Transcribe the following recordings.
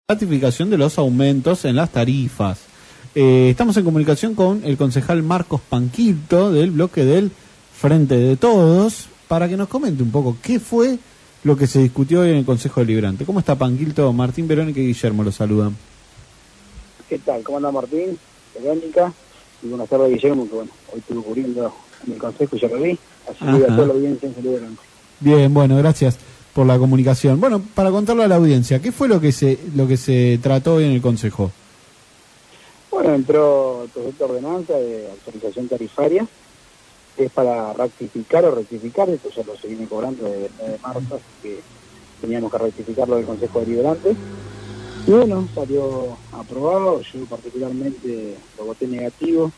ratificación de los aumentos en las tarifas. Estamos en comunicación con el concejal Marcos Panquilto del bloque del Frente de Todos para que nos comente un poco qué fue lo que se discutió hoy en el Consejo Deliberante. ¿Cómo está Panquilto? Martín, Verónica y Guillermo lo saludan. ¿Qué tal? ¿Cómo anda Martín? Verónica. Y buenas tardes Guillermo, que bueno, hoy estuve cubriendo en el Consejo y ya lo vi. Así que a toda la audiencia en Deliberante. Bien, bueno, gracias por la comunicación. Bueno, para contarle a la audiencia, ¿qué fue lo que se trató hoy en el Consejo? Bueno, entró el proyecto de ordenanza de actualización tarifaria, que es para rectificar, esto ya lo se viene cobrando desde el 9 de marzo, así que teníamos que rectificarlo del Consejo Deliberante. Y bueno, salió aprobado, yo particularmente lo voté negativo,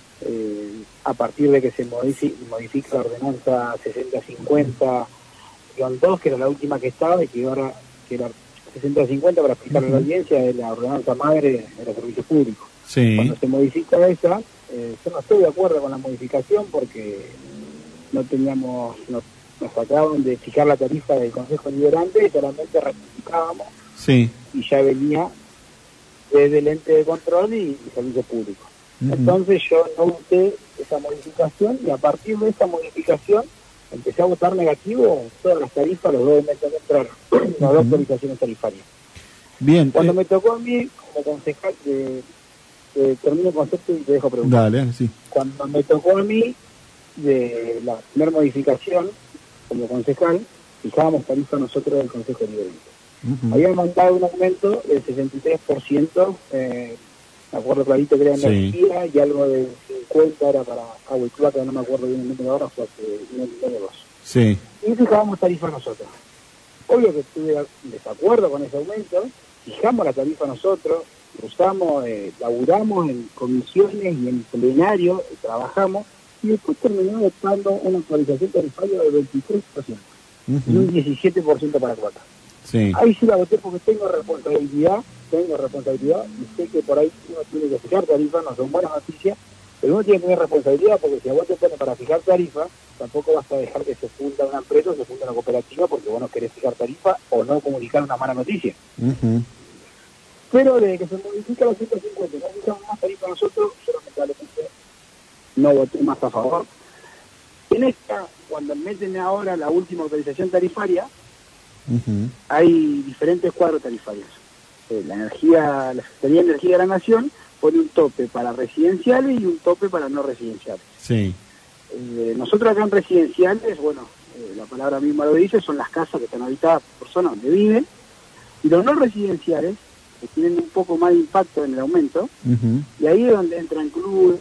a partir de que se modifica la ordenanza 6050-2, que era la última que estaba, y que ahora, que era 6050, para explicarle a la audiencia, es la ordenanza madre de los servicios públicos. Sí. Cuando se modifica esa, yo no estoy de acuerdo con la modificación porque no teníamos, nos acaban de fijar la tarifa del Consejo Deliberante y solamente rectificábamos. Sí. Y ya venía desde el ente de control y servicios públicos. Entonces yo no voté esa modificación y a partir de esa modificación empecé a votar negativo todas las tarifas, los 2 meses que entraron, las 2 actualizaciones tarifarias. Bien. Cuando me tocó a mí, como concejal, termino el concepto y te dejo preguntar. Dale, sí. Cuando me tocó a mí, de la primera modificación, como concejal, fijábamos tarifa nosotros del Consejo Deliberante. Habían mandado un aumento del 63%, me acuerdo clarito que era energía, y algo de 50 era para agua y cloaca, no me acuerdo bien el número ahora, fue hace un año o dos. Sí. Y fijábamos tarifa nosotros. Obvio que estuve en desacuerdo con ese aumento, fijamos la tarifa nosotros, usamos, laburamos en comisiones y en plenario, trabajamos, y después terminamos adoptando una actualización tarifaria del 23%, y un 17% para cuota. Sí. Ahí sí la voté porque tengo responsabilidad, y sé que por ahí uno tiene que fijar tarifa, no son buenas noticias, pero uno tiene que tener responsabilidad porque si a vos te pones para fijar tarifa, tampoco vas a dejar que se funda una empresa o se funda una cooperativa porque vos no querés fijar tarifa o no comunicar una mala noticia. Pero desde que se modifica la 150, no fijamos más tarifa nosotros, yo lamentablemente no voté más a favor. En esta, cuando meten ahora la última autorización tarifaria, hay diferentes cuadros tarifarios. La Secretaría de Energía de la Nación pone un tope para residenciales y un tope para no residenciales. Sí. Nosotros acá en residenciales, bueno, la palabra misma lo dice, son las casas que están habitadas por personas donde viven, y los no residenciales, que tienen un poco más de impacto en el aumento, y ahí es donde entran clubes,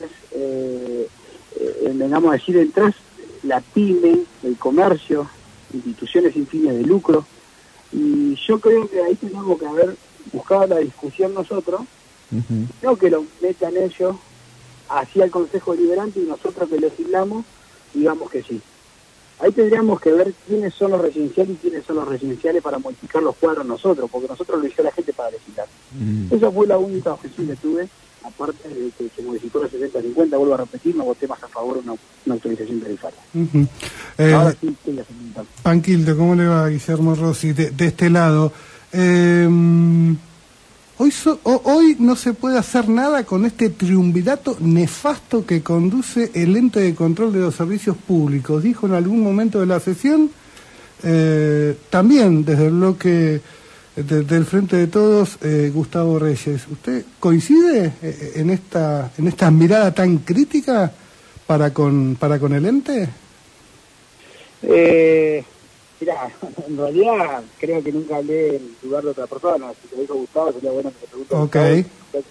vengamos a decir, entras la pyme, el comercio, instituciones sin fines de lucro, y yo creo que ahí tenemos que haber buscado la discusión nosotros, no que lo metan ellos hacia el Consejo Deliberante y nosotros que legislamos, digamos que sí. Ahí tendríamos que ver quiénes son los residenciales y quiénes son los residenciales para modificar los cuadros nosotros, porque nosotros lo eligió la gente para legislar. Esa fue la única objeción que tuve, aparte de que se modificó la 60-50, vuelvo a repetir, no voté más a favor de una autorización tarifaria. Ahora sí estoy aceptando. Panquilto, ¿cómo le va, Guillermo Rossi? De este lado. Hoy no se puede hacer nada con este triunvirato nefasto que conduce el ente de control de los servicios públicos. Dijo en algún momento de la sesión, también desde el bloque del Frente de Todos, Gustavo Reyes. ¿Usted coincide en esta mirada tan crítica para con el ente? Mirá, en realidad creo que nunca hablé en lugar de otra persona, si te lo dijo Gustavo sería bueno que te pregunte. Okay.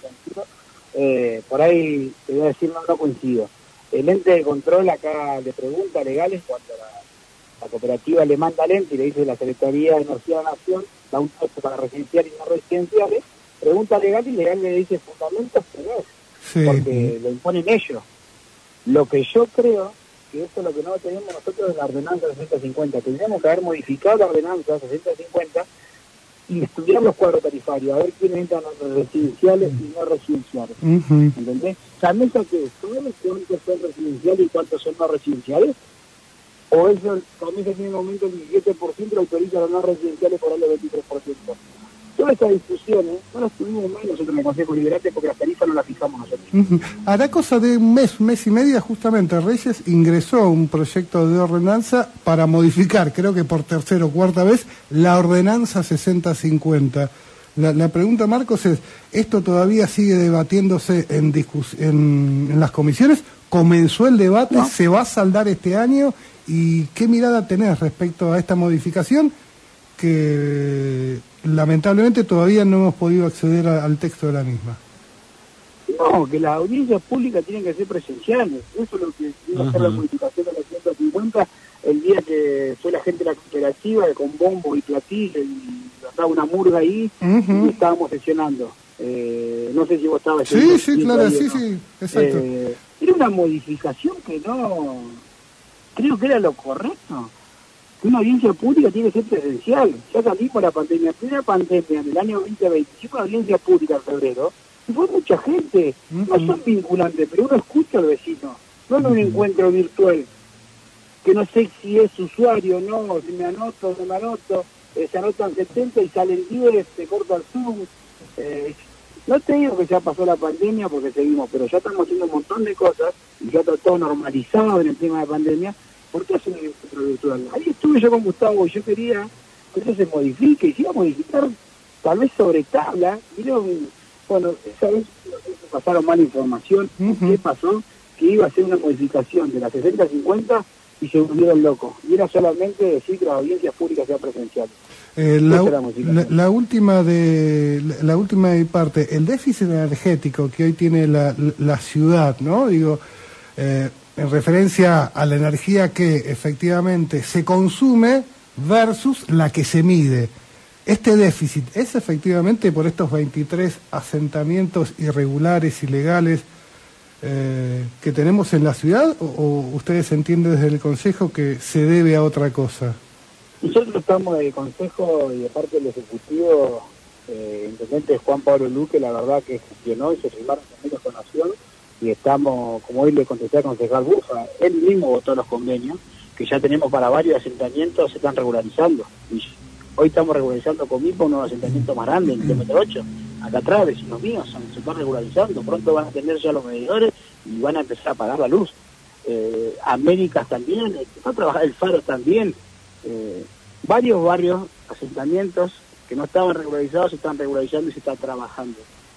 Por ahí te voy a decir, no coincido. El ente de control acá le pregunta legales cuando la cooperativa le manda al ente y le dice la Secretaría de Energía de la Nación, da un tope para residenciales y no residenciales, pregunta legal y legal le dice fundamentos que no es, porque lo imponen ellos. Lo que yo creo que eso es lo que no tenemos nosotros en la ordenanza 6050. Tendríamos que haber modificado la ordenanza 6050 y estudiar los cuadros tarifarios, a ver quiénes entran en residenciales y no residenciales. ¿Entendés? ¿La mesa qué es? ¿Sabemos cuántos son residenciales y cuántos son no residenciales? ¿O eso también se tiene un aumento del 17% y autoriza a los no residenciales por el 23%? todas estas discusiones no las tuvimos más nosotros en el Consejo Deliberante porque las tarifas no las fijamos nosotros. Hará cosa de un mes y medio, justamente Reyes ingresó un proyecto de ordenanza para modificar, creo que por tercera o cuarta vez, la ordenanza 6050. La pregunta, Marcos, es, ¿esto todavía sigue debatiéndose en las comisiones? ¿Comenzó el debate? No. ¿Se va a saldar este año? ¿Y qué mirada tenés respecto a esta modificación que lamentablemente todavía no hemos podido acceder al texto de la misma? No, que las audiencias públicas tienen que ser presenciales. Eso es lo que iba a hacer la modificación de la 150 el día que fue la gente de la cooperativa con bombo y platillo y estaba una murga ahí y estábamos sesionando. No sé si vos estabas... Sí, claro, sí, exacto. Era una modificación que no... Creo que era lo correcto. Que una audiencia pública tiene que ser presencial. Ya salimos la pandemia. Primera pandemia en el año 2020, una audiencia pública en febrero, y fue mucha gente. No son vinculantes, pero uno escucha al vecino. No es un encuentro virtual, que no sé si es usuario o no, si me anoto o no me anoto, se anotan 70 y salen 10, se corta el Zoom. No te digo que ya pasó la pandemia porque seguimos, pero ya estamos haciendo un montón de cosas y ya está todo normalizado en el tema de pandemia. ¿Por qué hacer un encuentro virtual? Ahí estuve yo con Gustavo y yo quería que eso se modifique y se iba a modificar tal vez sobre tabla. Bueno, esa vez pasaron mala información. ¿Qué pasó? Que iba a hacer una modificación de la 60-50 y se volvieron locos. Y era solamente decir que las audiencias públicas sean presenciales. La última de mi parte, el déficit energético que hoy tiene la ciudad, ¿no? Digo, en referencia a la energía que efectivamente se consume versus la que se mide. ¿Este déficit es efectivamente por estos 23 asentamientos irregulares, ilegales, que tenemos en la ciudad, o ustedes entienden desde el Consejo que se debe a otra cosa? Nosotros estamos del Consejo y de parte del Ejecutivo, intendente Juan Pablo Luque, la verdad que gestionó y se firmaron convenios con Nación, y estamos, como hoy le contesté al concejal Bufa, él mismo votó los convenios, que ya tenemos para varios asentamientos, se están regularizando. Y hoy estamos regularizando con MIPA un nuevo asentamiento más grande, en el kilómetro 8, acá atrás, vecinos míos, se están regularizando, pronto van a tener ya los medidores y van a empezar a pagar la luz. Américas también, va a trabajar el Faro también, varios barrios, asentamientos que no estaban regularizados se están regularizando y se están trabajando.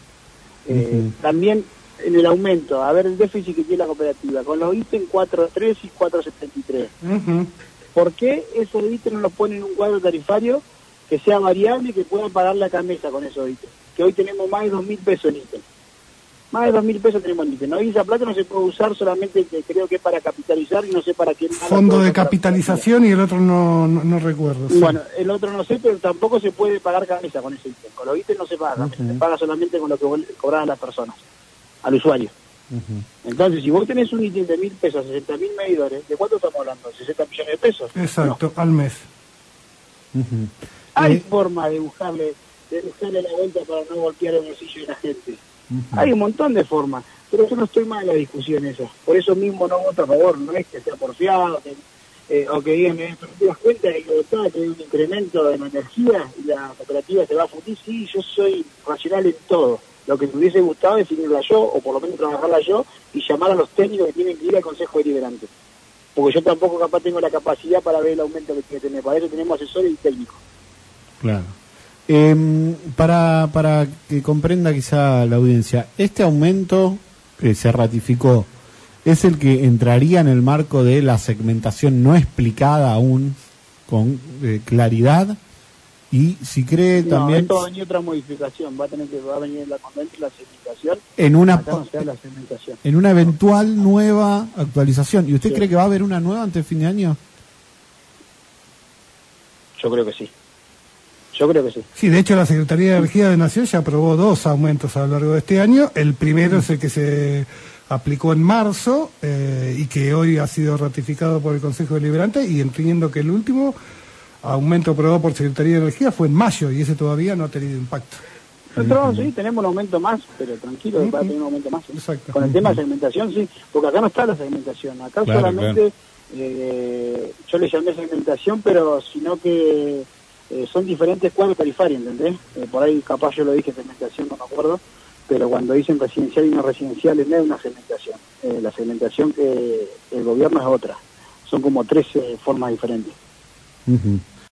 También en el aumento, a ver el déficit que tiene la cooperativa, con los ítems 4.3 y 4.73. ¿Por qué esos ítems no los ponen en un cuadro tarifario que sea variable y que puedan pagar la camisa con esos ítems? Que hoy tenemos más de 2.000 pesos en ítems. Más de 2.000 pesos tenemos en ítems. ¿No? Y esa plata no se puede usar solamente, que creo que es para capitalizar y no sé para qué. Fondo de capitalización y el otro no recuerdo. Sí. Bueno, el otro no sé, pero tampoco se puede pagar camisa con ese ítem. Con los ítems no se paga, se paga solamente con lo que cobran las personas, al usuario. Entonces, si vos tenés un ítem de 1.000 pesos, 60.000 medidores, ¿de cuánto estamos hablando? ¿60 millones de pesos? Exacto, al mes. Hay forma de buscarle la vuelta para no golpear el bolsillo de la gente. Hay un montón de formas, pero yo no estoy mal en la discusión esa. Por eso mismo no voto a favor, no es que sea porfiado, o que digan, pero te das cuenta de que hay un incremento de la energía y la cooperativa se va a fundir. Sí, yo soy racional en todo. Lo que me hubiese gustado es definirla yo, o por lo menos trabajarla yo, y llamar a los técnicos que tienen que ir al Consejo Deliberante. Porque yo tampoco capaz tengo la capacidad para ver el aumento que tiene que tener. Para eso tenemos asesores y técnicos. Claro. Para que comprenda quizá la audiencia, este aumento que se ratificó, ¿es el que entraría en el marco de la segmentación no explicada aún con claridad? Y si cree también... esto va a venir otra modificación, va a venir la convence la segmentación. En una eventual nueva actualización. ¿Y usted cree que va a haber una nueva antes de fin de año? Yo creo que sí. Sí, de hecho la Secretaría de Energía de Nación ya aprobó 2 aumentos a lo largo de este año. El primero es el que se aplicó en marzo y que hoy ha sido ratificado por el Consejo Deliberante, y entiendo que el último aumento aprobado por Secretaría de Energía fue en mayo y ese todavía no ha tenido impacto. Nosotros sí tenemos un aumento más, pero tranquilo, va a tener un aumento más. Exacto. Con el tema de segmentación, sí, porque acá no está la segmentación, acá solamente yo le llamé segmentación, pero sino que son diferentes cuadros tarifarios, ¿entendés? Por ahí capaz yo lo dije segmentación, no me acuerdo, pero cuando dicen residencial y no residencial no es una segmentación. La segmentación que el gobierno es otra. Son como 13 formas diferentes. Uh-huh.